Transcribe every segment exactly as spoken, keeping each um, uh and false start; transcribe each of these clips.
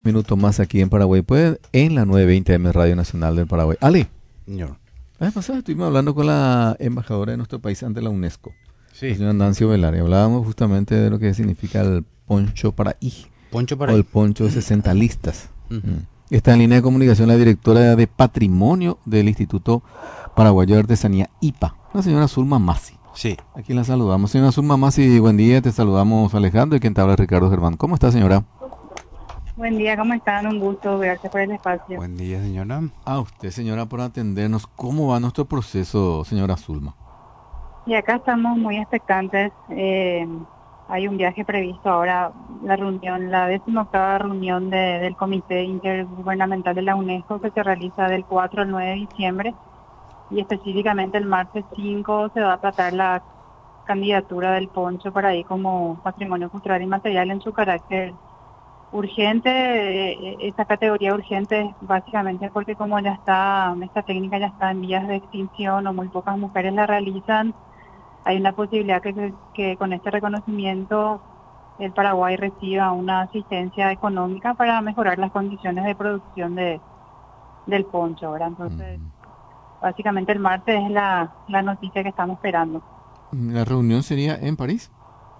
Minuto más aquí en Paraguay, pues en la novecientos veinte M Radio Nacional del Paraguay. Ale, Señor. la vez pasada estuvimos hablando con la embajadora de nuestro país ante la UNESCO, la Sí, señora Nancy Ovelar, y hablábamos justamente de lo que significa el poncho paraí, poncho o para el ahí. poncho sesentalistas. Ujú. Mm. Está en línea de comunicación la directora de Patrimonio del Instituto Paraguayo de Artesanía, I P A, la señora Zulma Masi. Sí, Aquí la saludamos. Señora Zulma Masi, buen día, te saludamos Alejandro y quien te habla Ricardo Germán. ¿Cómo está, señora? Buen día, ¿cómo están? Un gusto, gracias por el espacio. buen día, señora. A usted, señora, por atendernos. ¿Cómo va nuestro proceso, señora Zulma? Y acá estamos muy expectantes. Eh, hay un viaje previsto ahora, la reunión, la decimoctava reunión de- del Comité Intergubernamental de la UNESCO que se realiza del cuatro al nueve de diciembre y específicamente el martes cinco se va a tratar la candidatura del poncho para ahí como patrimonio cultural y material en su carácter urgente. Eh, esta categoría urgente es básicamente porque como ya está, esta técnica ya está en vías de extinción o muy pocas mujeres la realizan, hay una posibilidad que, que, que con este reconocimiento el Paraguay reciba una asistencia económica para mejorar las condiciones de producción de, del poncho, ¿verdad? Entonces, Mm. básicamente el martes es la, la noticia que estamos esperando. ¿La reunión sería en París?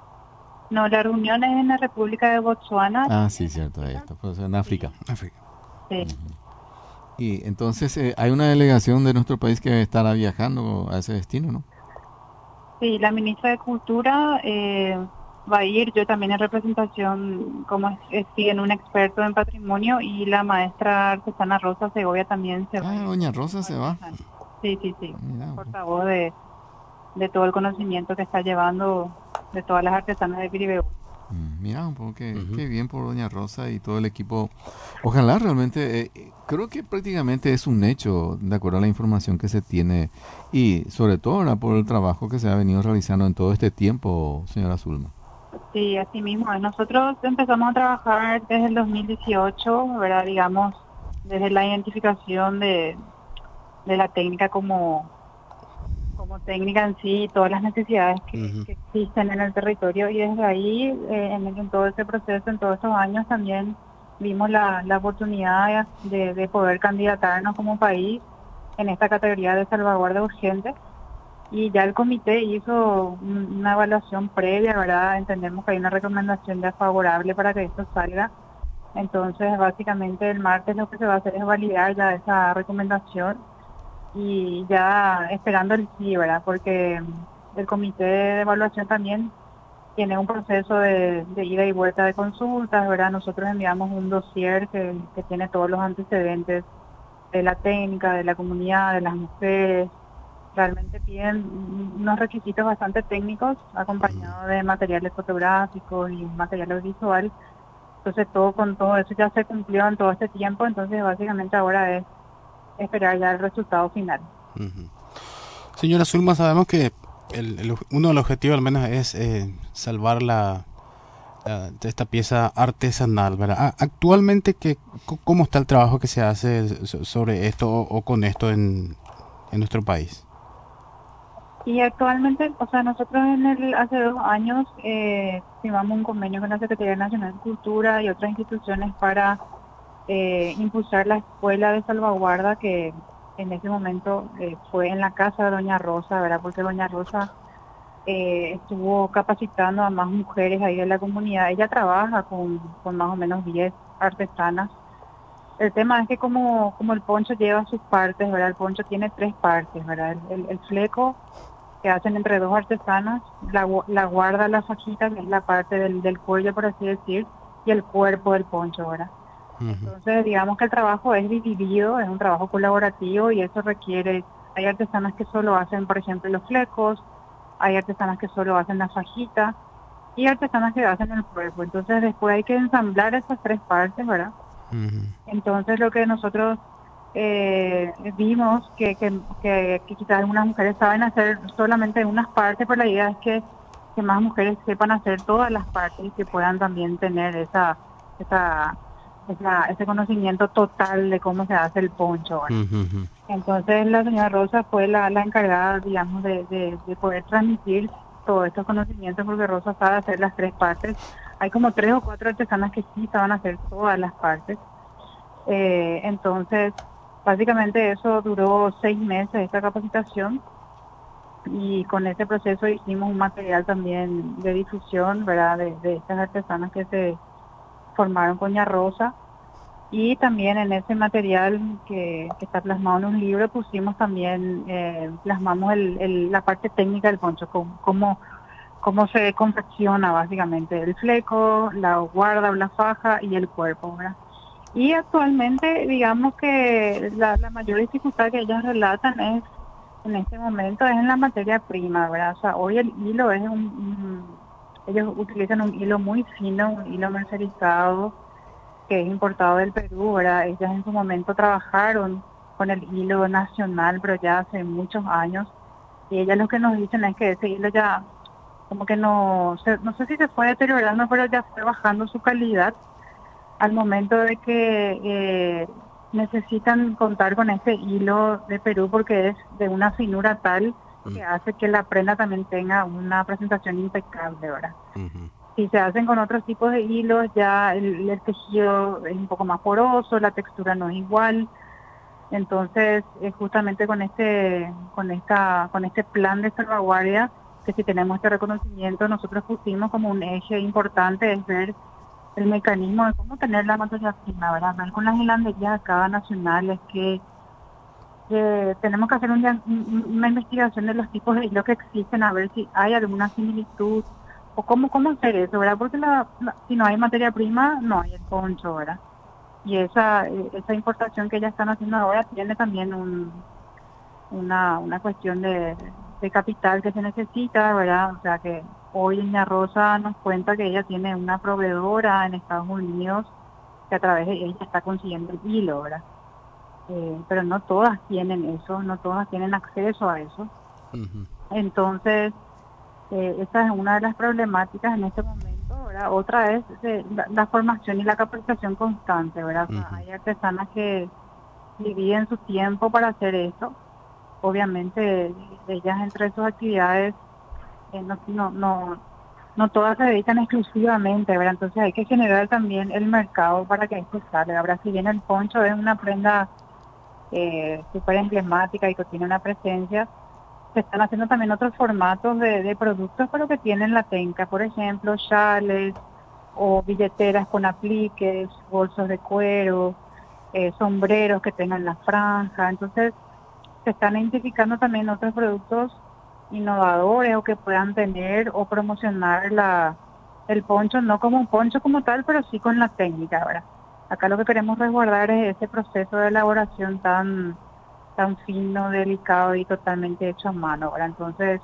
No, la reunión es en la República de Botsuana. Ah, sí, cierto, ahí está, pues en África. África. Sí. Ujú. Y entonces eh, hay una delegación de nuestro país que estará viajando a ese destino, ¿no? Sí, la ministra de Cultura eh, va a ir, yo también en representación, como es, es- siguen un experto en patrimonio, y la maestra artesana Rosa Segovia también se va a Ah, ir doña como, Rosa como se va. artesana. Sí, sí, sí, Mira, pues. portavoz de, de todo el conocimiento que está llevando de todas las artesanas de Piribeu. Mm, Mira, un poco qué, Ujú. qué bien por doña Rosa y todo el equipo. Ojalá realmente, eh, eh, creo que prácticamente es un hecho, de acuerdo a la información que se tiene y sobre todo ahora por el trabajo que se ha venido realizando en todo este tiempo, señora Zulma. Sí, así mismo. Nosotros empezamos a trabajar desde el dos mil dieciocho, ¿verdad? Digamos, desde la identificación de, de la técnica como como técnica en sí, todas las necesidades que, Ujú. que existen en el territorio, y desde ahí, eh, en, en todo ese proceso, en todos estos años también vimos la, la oportunidad de, de poder candidatarnos como país en esta categoría de salvaguarda urgente, y ya el comité hizo un- una evaluación previa, ¿verdad? Entendemos que hay una recomendación ya favorable para que esto salga. Entonces, básicamente el martes lo que se va a hacer es validar ya esa recomendación y ya esperando el sí, ¿verdad? Porque mm, el comité de evaluación también tiene un proceso de, de ida y vuelta de consultas, ¿verdad? Nosotros enviamos un dossier que, que tiene todos los antecedentes de la técnica, de la comunidad, de las mujeres. Realmente piden mm, unos requisitos bastante técnicos, acompañados de materiales fotográficos y material audiovisual. Entonces todo con todo eso ya se cumplió en todo este tiempo, entonces básicamente ahora es esperar ya el resultado final. Ujú. Señora Zulma, sabemos que el, el ob- uno de los objetivos al menos es eh, salvar la, la- de esta pieza artesanal, ¿verdad? A- actualmente, ¿qué, co- ¿cómo está el trabajo que se hace so- sobre esto o, o con esto en, en nuestro país? Y actualmente, o sea, nosotros en el, hace dos años eh, firmamos un convenio con la Secretaría Nacional de Cultura y otras instituciones para eh, impulsar la escuela de salvaguarda que en ese momento eh, fue en la casa de Doña Rosa, ¿verdad? Porque Doña Rosa eh, estuvo capacitando a más mujeres ahí de la comunidad. Ella trabaja con, con más o menos diez artesanas. El tema es que como, como el poncho lleva sus partes, ¿verdad? El poncho tiene tres partes, ¿verdad? El, el, el fleco que hacen entre dos artesanas, la, gu- la guarda, la fajita, que es la parte del, del cuello, por así decir, y el cuerpo del poncho, ¿verdad? Ujú. Entonces, digamos que el trabajo es dividido, es un trabajo colaborativo, y eso requiere, hay artesanas que solo hacen, por ejemplo, los flecos, hay artesanas que solo hacen la fajita, y artesanas que hacen el cuerpo. Entonces, después hay que ensamblar esas tres partes, ¿verdad? Ujú. Entonces lo que nosotros eh, vimos que, que, que, que quizás algunas mujeres saben hacer solamente unas partes, pero la idea es que, que más mujeres sepan hacer todas las partes y que puedan también tener esa, esa, esa, ese conocimiento total de cómo se hace el poncho, ¿verdad? Ujú. Ujú. Entonces la señora Rosa fue la, la encargada, digamos, de, de, de poder transmitir todos estos conocimientos, porque Rosa sabe hacer las tres partes. hay como tres o cuatro artesanas que sí saben hacer todas las partes. Eh, entonces, básicamente eso duró seis meses, esta capacitación, y con ese proceso hicimos un material también de difusión, ¿verdad?, de, de estas artesanas que se formaron con Ña Rosa. Y también en ese material que, que está plasmado en un libro pusimos también, eh, plasmamos el, el, la parte técnica del poncho, cómo, cómo, cómo se confecciona básicamente el fleco, la guarda o la faja y el cuerpo, ¿verdad? Y actualmente, digamos que la, la mayor dificultad que ellas relatan es, en este momento, es en la materia prima, ¿verdad? O sea, hoy el hilo es un, un ellos utilizan un hilo muy fino, un hilo mercerizado, que es importado del Perú, ¿verdad? Ellas en su momento trabajaron con el hilo nacional, pero ya hace muchos años, y ellas lo que nos dicen es que ese hilo ya, como que no, se, no sé si se fue deteriorando, pero ya fue bajando su calidad al momento de que eh, necesitan contar con ese hilo de Perú, porque es de una finura tal que hace que la prenda también tenga una presentación impecable, ¿verdad? Uh-huh. Si se hacen con otros tipos de hilos, ya el, el tejido es un poco más poroso, la textura no es igual. Entonces, es justamente con este, con esta, con este plan de salvaguardia, que si tenemos este reconocimiento, nosotros pusimos como un eje importante, es ver el mecanismo de cómo tener la materia prima, ¿verdad? Ver con las hilanderías acá nacionales que, que tenemos que hacer un, una investigación de los tipos de hilos que existen, a ver si hay alguna similitud, o cómo, cómo hacer eso, ¿verdad? Porque la, la, si no hay materia prima, no hay el poncho, ¿verdad? Y esa esa importación que ellas están haciendo ahora tiene también un una una cuestión de, de capital que se necesita, ¿verdad? O sea que hoy Ña Rosa nos cuenta que ella tiene una proveedora en Estados Unidos que a través de ella está consiguiendo el hilo, ¿verdad? Eh, pero no todas tienen eso, no todas tienen acceso a eso. Uh-huh. Entonces, Eh, esa es una de las problemáticas en este momento, ¿verdad? Otra es eh, la, la formación y la capacitación constante, ¿verdad? O sea, uh-huh. Hay artesanas que dividen su tiempo para hacer esto. Obviamente, ellas entre sus actividades eh, no, no, no, no todas se dedican exclusivamente, ¿verdad? Entonces hay que generar también el mercado para que esto salga. Ahora, si bien el poncho es una prenda eh, súper emblemática y que tiene una presencia, se están haciendo también otros formatos de, de productos, pero que tienen la penca, por ejemplo, chales o billeteras con apliques, bolsos de cuero, eh, sombreros que tengan la franja. Entonces, se están identificando también otros productos innovadores o que puedan tener o promocionar la el poncho, no como un poncho como tal, pero sí con la técnica, ¿verdad? Acá lo que queremos resguardar es ese proceso de elaboración tan tan fino, delicado y totalmente hecho a mano, ¿verdad? Entonces,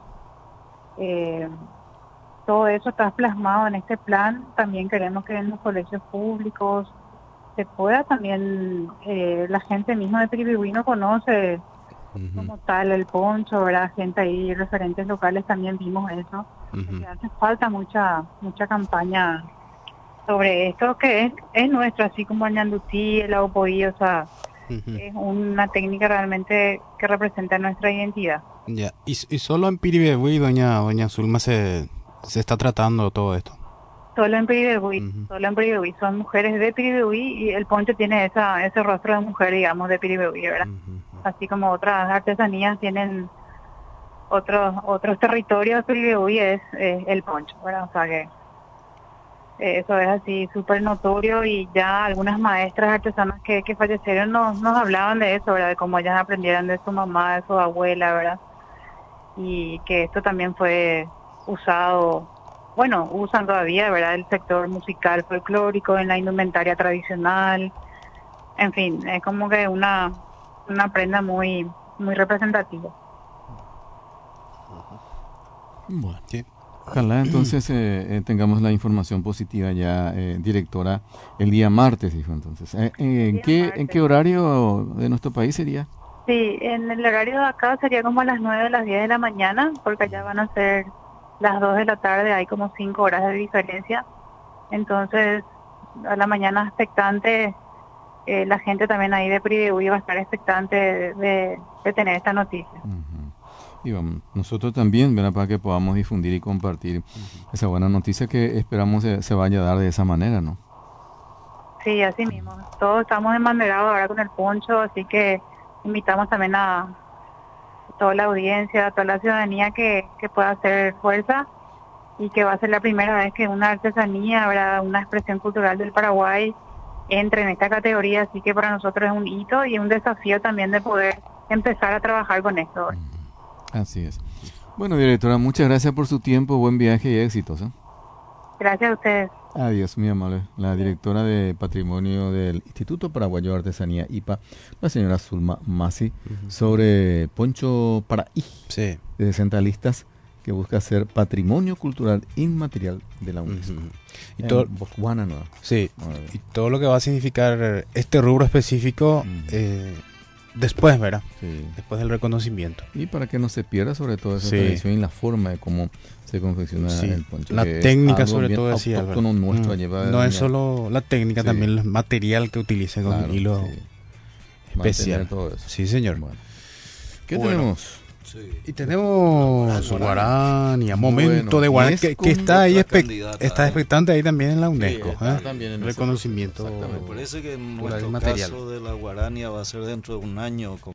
eh, todo eso está plasmado en este plan. También queremos que en los colegios públicos se pueda también, eh, la gente misma de Piribebuy no conoce uh-huh. como tal el poncho, ¿verdad? Gente ahí, referentes locales también vimos eso. Uh-huh. Hace falta mucha mucha campaña sobre esto, que es, es nuestro, así como el ñandutí, el aupoí, o sea, Uh-huh. es una técnica realmente que representa nuestra identidad. Ya, yeah. y, y solo en Piribebuy, doña doña Zulma, se, se está tratando todo esto. Solo en Piribebuy, uh-huh. solo en Piribebuy, son mujeres de Piribebuy y el poncho tiene esa ese rostro de mujer, digamos, de Piribebuy, ¿verdad? Uh-huh. Así como otras artesanías tienen otros otros territorios, Piribebuy es eh, el poncho, ¿verdad? O sea que eso es así súper notorio, y ya algunas maestras artesanas que, que fallecieron nos, nos hablaban de eso, ¿verdad? De cómo ellas aprendieron de su mamá, de su abuela, ¿verdad? Y que esto también fue usado, bueno, usan todavía, ¿verdad? El sector musical folclórico, en la indumentaria tradicional, en fin, es como que una, una prenda muy, muy representativa. Bueno, sí. Ojalá entonces eh, eh, tengamos la información positiva ya, eh, directora, el día martes, dijo entonces. Eh, eh, ¿en, qué, ¿En qué horario de nuestro país sería? Sí, en el horario de acá sería como a las nueve, a las diez de la mañana, porque allá van a ser las dos de la tarde, hay como cinco horas de diferencia. Entonces, a la mañana expectante, eh, la gente también ahí de Piribebuy va a estar expectante de, de, de tener esta noticia. Uh-huh. Y vamos, nosotros también, ¿verdad? Para que podamos difundir y compartir uh-huh. esa buena noticia que esperamos se, se vaya a dar de esa manera, ¿no? Sí, así mismo. Todos estamos embanderados ahora con el poncho, así que invitamos también a toda la audiencia, a toda la ciudadanía que, que pueda hacer fuerza y que va a ser la primera vez que una artesanía, ¿verdad? Una expresión cultural del Paraguay entre en esta categoría, así que para nosotros es un hito y un desafío también de poder empezar a trabajar con esto. Así es. Bueno, directora, muchas gracias por su tiempo, buen viaje y éxitos, ¿eh? Gracias a ustedes. Adiós, muy amable. La directora de Patrimonio del Instituto Paraguayo de Artesanía, I P A, la señora Zulma Masi, uh-huh. sobre Poncho Paraí, sí. de Centralistas, que busca ser patrimonio cultural inmaterial de la UNESCO. Uh-huh. Y todo, Botswana, ¿no? Sí, y todo lo que va a significar este rubro específico uh-huh. eh, después, ¿verdad? Sí. Después del reconocimiento. Y para que no se pierda sobre todo esa sí. tradición y la forma de cómo se confecciona sí. el poncho. La técnica sobre todo decía, nuestro, mm. No es solo la técnica, sí. también el material que utiliza con claro, hilo sí. especial. Todo eso. Sí, señor. Bueno. ¿Qué bueno. tenemos? Sí. Y tenemos Guarani, a momento bueno, de Guarani, que, que está ahí espe- está expectante ahí también en la UNESCO. Sí, ¿eh? también en reconocimiento. Me parece que en nuestro material. caso de la Guarania va a ser dentro de un año.